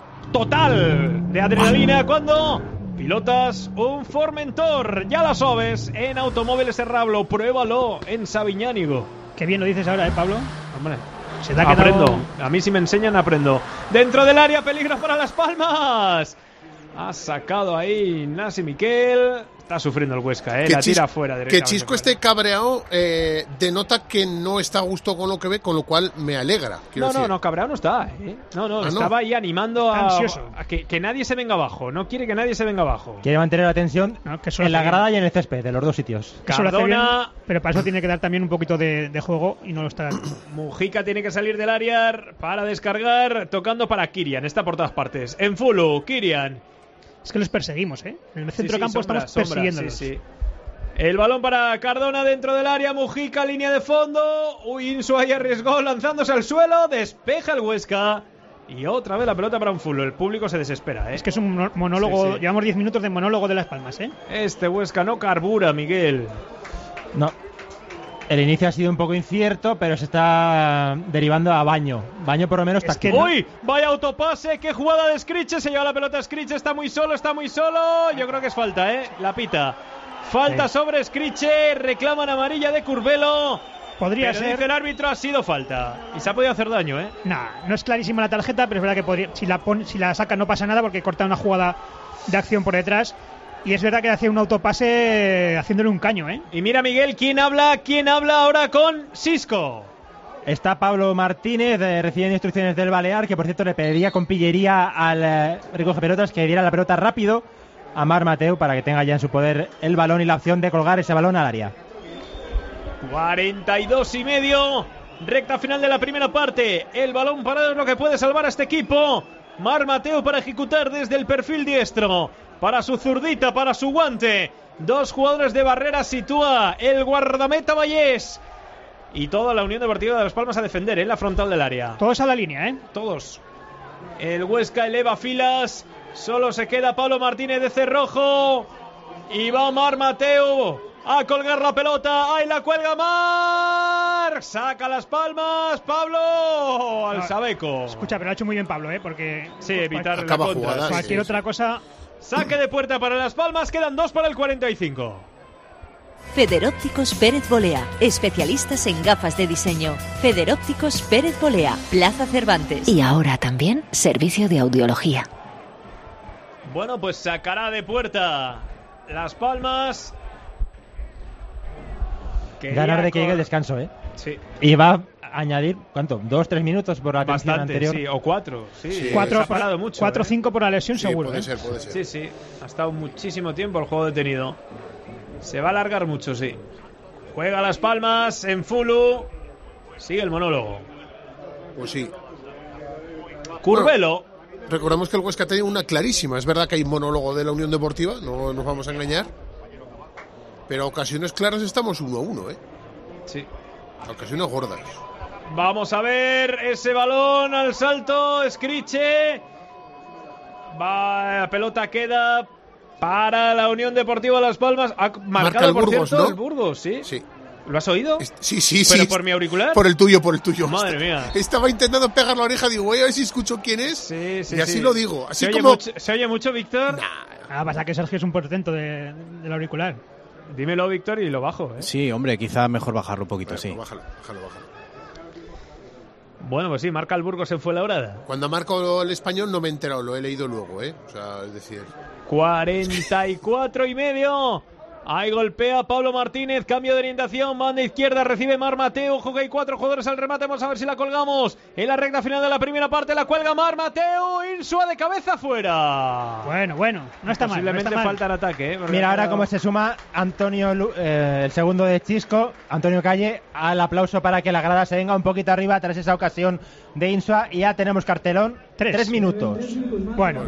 total de adrenalina cuando pilotas un Formentor. Ya la sabes, en Automóviles Serrablo. Pruébalo en Sabiñánigo. Qué bien lo dices ahora, Pablo. Hombre, se te ha quedado... aprendo. A mí si me enseñan, aprendo. Dentro del área, peligro para Las Palmas. Ha sacado ahí Ignasi Miquel. Está sufriendo el Huesca, la tira fuera. Que Chisco esté cabreado denota que no está a gusto con lo que ve, con lo cual me alegra. No, cabreado no está. Estaba ahí animando a que nadie se venga abajo. No quiere que nadie se venga abajo. Quiere mantener la tensión en la grada y en el césped, de los dos sitios. Cardona, pero para eso tiene que dar también un poquito de juego y no lo está dando. Mujica tiene que salir del área para descargar, tocando para Kirian. Está por todas partes. En Fulu, Kirian. Es que los perseguimos, ¿eh? En el centro campo estamos persiguiéndolos. Sí. El balón para Cardona dentro del área. Mujica, línea de fondo. Insua ahí arriesgó lanzándose al suelo. Despeja el Huesca. Y otra vez la pelota para un Fulu. El público se desespera, ¿eh? Es que es un monólogo. Llevamos 10 minutos de monólogo de Las Palmas, ¿eh? Este Huesca no carbura, Miguel. No. El inicio ha sido un poco incierto, pero se está derivando a Baño. Baño por lo menos está aquí. ¡Uy! Vaya autopase, qué jugada de Scriche. Se lleva la pelota Scriche, está muy solo. Yo creo que es falta, la pita. Falta sobre Scriche, reclaman amarilla de Curvelo. Podría pero ser. Dice el árbitro, ha sido falta. Y se ha podido hacer daño, No es clarísima la tarjeta, pero es verdad que podría, si la saca no pasa nada porque corta una jugada de acción por detrás. Y es verdad que hace un autopase haciéndole un caño, ¿eh? Y mira, Miguel, ¿quién habla ahora con Cisco? Está Pablo Martínez recibiendo instrucciones del Balear, que por cierto le pediría con pillería al recoge pelotas que diera la pelota rápido a Marc Mateu para que tenga ya en su poder el balón y la opción de colgar ese balón al área. 42,5, recta final de la primera parte. El balón parado es lo que puede salvar a este equipo. Marc Mateu para ejecutar desde el perfil diestro. Para su zurdita, para su guante. Dos jugadores de barrera sitúa el guardameta Vallés. Y toda la Unión Deportiva de Las Palmas a defender en la frontal del área. Todos a la línea, ¿eh? Todos. El Huesca eleva filas. Solo se queda Pablo Martínez de cerrojo. Y va Marc Mateu a colgar la pelota. ¡Ahí la cuelga Marc! Saca Las Palmas. Pablo al Sabeco. Escucha, pero lo ha hecho muy bien Pablo, ¿eh? Porque evitar la contra. Cualquier otra cosa. Saque de puerta para Las Palmas, quedan 2 para el 45. Federópticos Pérez Bolea, especialistas en gafas de diseño. Federópticos Pérez Bolea, Plaza Cervantes. Y ahora también servicio de audiología. Bueno, pues sacará de puerta Las Palmas. Ganar de que llegue el descanso, ¿eh? Sí. Y va a añadir, ¿cuánto? 2-3 minutos por la atención anterior. Sí, o 4. Sí, 4 ha parado mucho. 4 o 5 por la lesión, sí, seguro. Puede ser. Sí. Ha estado muchísimo tiempo el juego detenido. Se va a alargar mucho, sí. Juega Las Palmas en Fulu. Sigue el monólogo. Pues sí. Curvelo. Bueno, recordemos que el Huesca tiene una clarísima. Es verdad que hay monólogo de la Unión Deportiva, no nos vamos a engañar. Pero a ocasiones claras estamos 1-1, ¿eh? Sí. Ocasiones gordas. Vamos a ver ese balón al salto. Escriche. Va, la pelota queda para la Unión Deportiva Las Palmas. Ha marcado el Burgos, por cierto, ¿no? el Burgos, ¿sí? Sí. ¿Lo has oído? Sí. ¿Pero por mi auricular? Por el tuyo. Madre mía. Estaba intentando pegar la oreja, digo, voy a ver si escucho quién es. Sí, y así lo digo. Así ¿Se oye mucho, Víctor? Pasa que Sergio es un portento del auricular. Dímelo, Víctor, y lo bajo, ¿eh? Sí, hombre, quizá mejor bajarlo un poquito, sí. Bájalo. Bueno, pues sí, marca el Burgos en Fuenlabrada. Cuando marco el Español no me he enterado, lo he leído luego, ¿eh? O sea, es decir... 44,5. Ahí golpea Pablo Martínez, cambio de orientación, banda izquierda, recibe Mar Mateu, ojo que hay 4 jugadores al remate, vamos a ver si la colgamos. En la recta final de la primera parte la cuelga Mar Mateu, Insua de cabeza fuera. Bueno, no está mal. Posiblemente falta el ataque, ¿eh? Mira ahora cómo se suma Antonio, el segundo de Chisco, Antonio Calle, al aplauso para que la grada se venga un poquito arriba tras esa ocasión de Insua y ya tenemos cartelón. 3 minutos. Bueno.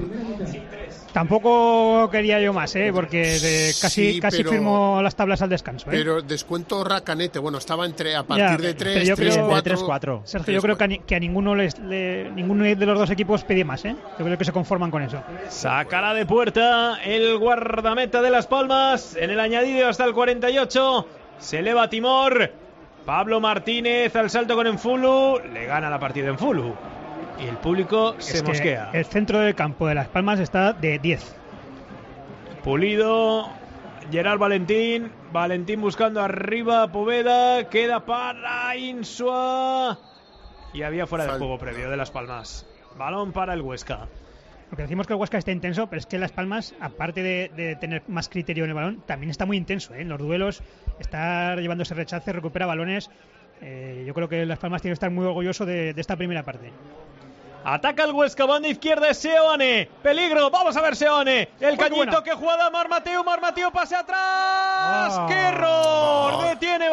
Tampoco quería yo más, porque casi firmo las tablas al descanso. Pero descuento Racanete, bueno, estaba a partir de 3, 4. Sergio, yo creo que a ninguno ninguno de los dos equipos pedía más, Yo creo que se conforman con eso. Sacará de puerta el guardameta de Las Palmas en el añadido hasta el 48. Se eleva Timor. Pablo Martínez al salto con Enfulu. Le gana la partida Enfulu. Y el público se mosquea. El centro del campo de Las Palmas está de 10. Pulido, Gerard Valentín buscando arriba, Poveda, queda para Insua. Y había fuera de juego previo de Las Palmas. Balón para el Huesca. Lo que decimos que el Huesca está intenso, pero es que Las Palmas, aparte de tener más criterio en el balón, también está muy intenso, En los duelos, está llevándose rechaces, recupera balones. Yo creo que Las Palmas tiene que estar muy orgulloso de esta primera parte. Ataca el Huesca, banda izquierda es Seoane. Peligro, vamos a ver Seoane. El cañito que juega Mar Mateu pase atrás. ¡Qué error! Detiene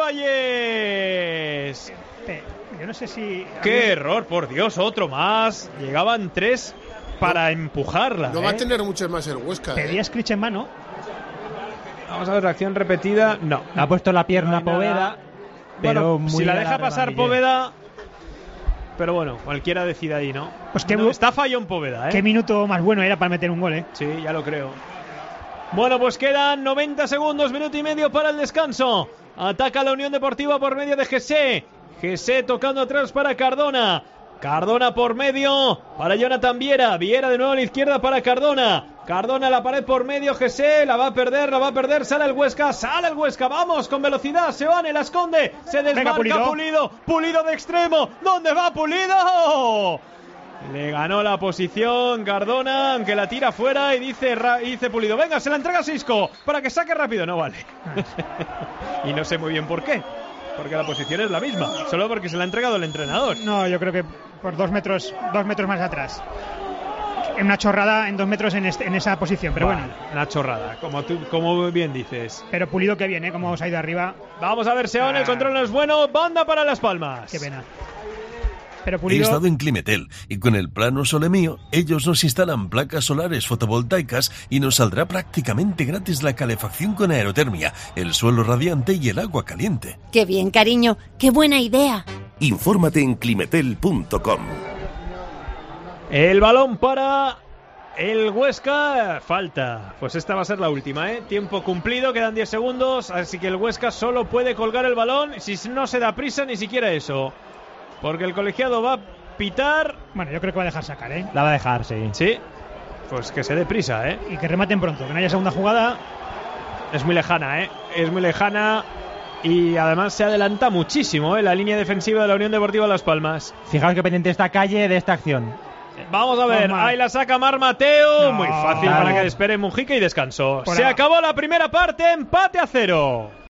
Vallés. Yo no sé si... ¡Qué error, por Dios! Otro más. Llegaban 3 para empujarla. No va a tener mucho más el Huesca. Pedía Scritch en mano. Vamos a ver, reacción repetida. No. Ha puesto la pierna Poveda. Pero bueno, si la deja pasar Poveda... Pero bueno, cualquiera decide ahí, ¿no? Pues está fallón Poveda, Qué minuto más bueno era para meter un gol, Sí, ya lo creo. Bueno, pues quedan 90 segundos, minuto y medio para el descanso. Ataca la Unión Deportiva por medio de Jesse. Jesse tocando atrás para Cardona. Cardona por medio para Jonathan Viera. Viera de nuevo a la izquierda para Cardona. Cardona a la pared por medio, Jesse, la va a perder, sale el Huesca, vamos con velocidad, Seoane la esconde, se desmarca. Venga, Pulido de extremo, ¿dónde va Pulido? Le ganó la posición Cardona, aunque la tira fuera y dice Pulido, venga, se la entrega a Sisco, para que saque rápido, no vale. Y no sé muy bien por qué, porque la posición es la misma, solo porque se la ha entregado el entrenador. No, yo creo que por 2 metros más atrás. Una chorrada en 2 metros en esa posición, pero bueno. Una chorrada, como bien dices. Pero Pulido que bien, como os ha ido arriba. Vamos a ver, Seoane, el control no es bueno, banda para Las Palmas. Qué pena. Pero Pulido... He estado en Climetel y con el plano Sole Mío, ellos nos instalan placas solares fotovoltaicas y nos saldrá prácticamente gratis la calefacción con aerotermia, el suelo radiante y el agua caliente. ¡Qué bien, cariño! ¡Qué buena idea! Infórmate en climetel.com. El balón para el Huesca, falta. Pues esta va a ser la última, Tiempo cumplido, quedan 10 segundos, así que el Huesca solo puede colgar el balón. Si no se da prisa, ni siquiera eso. Porque el colegiado va a pitar. Bueno, yo creo que va a dejar sacar, La va a dejar, sí. Sí, pues que se dé prisa, Y que rematen pronto, que no haya segunda jugada. Es muy lejana, Es muy lejana. Y además se adelanta muchísimo, la línea defensiva de la Unión Deportiva Las Palmas. Fijaos que pendiente está Calle de esta acción. Vamos a ver, ahí la saca Mar Mateu. Muy fácil para que espere Mujica y descanso. Se acabó la primera parte, empate a 0.